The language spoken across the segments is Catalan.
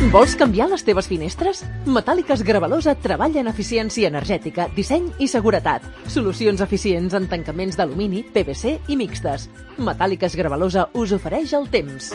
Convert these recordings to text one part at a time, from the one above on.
Vols canviar les teves finestres? Metàl·liques Gravalosa treballa en eficiència energètica, disseny i seguretat. Solucions eficients en tancaments d'alumini, PVC i mixtes. Metàl·liques Gravalosa us ofereix el temps.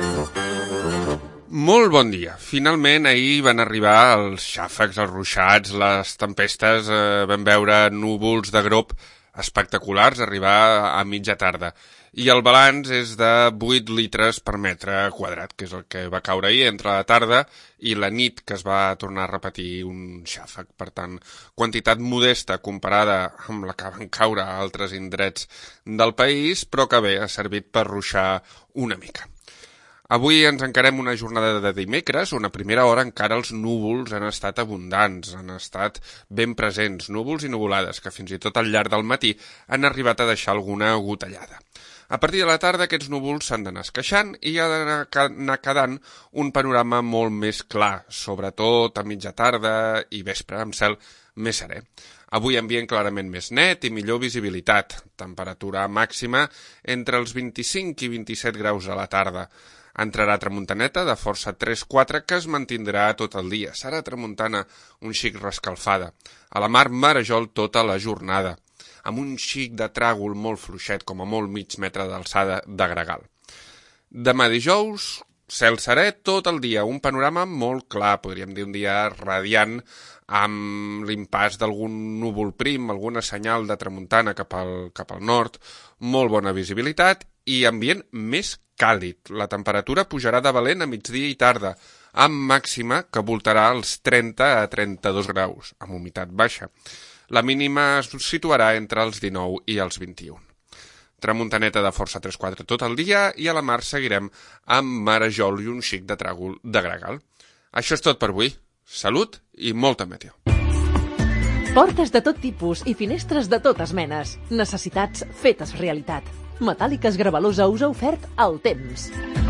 Molt bon dia. Finalment ahir van arribar els xàfecs, els ruixats, les tempestes, vam veure núvols de grop espectaculars arribar a mitja tarda. I el balanç és de 8 litres per metre quadrat, que és el que va caure ahir entre la tarda i la nit, que es va tornar a repetir un xàfec. Per tant, quantitat modesta comparada amb la que van caure a altres indrets del país, però que bé, ha servit per ruixar una mica. Avui ens encarem una jornada de dimecres, on a primera hora encara els núvols han estat abundants, han estat ben presents, núvols i nuvolades, que fins i tot al llarg del matí han arribat a deixar alguna gotellada. A partir de la tarda aquests núvols s'han d'anar esqueixant i ha d'anar quedant un panorama molt més clar, sobretot a mitja tarda i vespre, amb cel més serè. Avui ambient clarament més net i millor visibilitat, temperatura màxima entre els 25 i 27 graus a la tarda. Entrarà tramuntaneta de força 3-4 que es mantindrà tot el dia. Serà tramuntana un xic rescalfada. A la mar marejol tota la jornada, amb un xic de tràgol molt fluixet, com a molt mig metre d'alçada de gregal. Demà dijous, cel serè tot el dia, un panorama molt clar, podríem dir un dia radiant, amb l'impàs d'algun núvol prim, alguna senyal de tramuntana cap al nord, molt bona visibilitat i ambient més càlid. La temperatura pujarà de valent a migdia i tarda, amb màxima que voltarà als 30 a 32 graus, amb humitat baixa. La mínima es situarà entre els 19 i els 21. Tramuntaneta de força 3-4 tot el dia i a la mar seguirem amb marejol i un xic de tràgol de gregal. Això és tot per avui. Salut i molta meteo. Portes de tot tipus i finestres de totes menes. Necessitats fetes realitat. Metàl·liques Gravalosa us ha ofert el temps.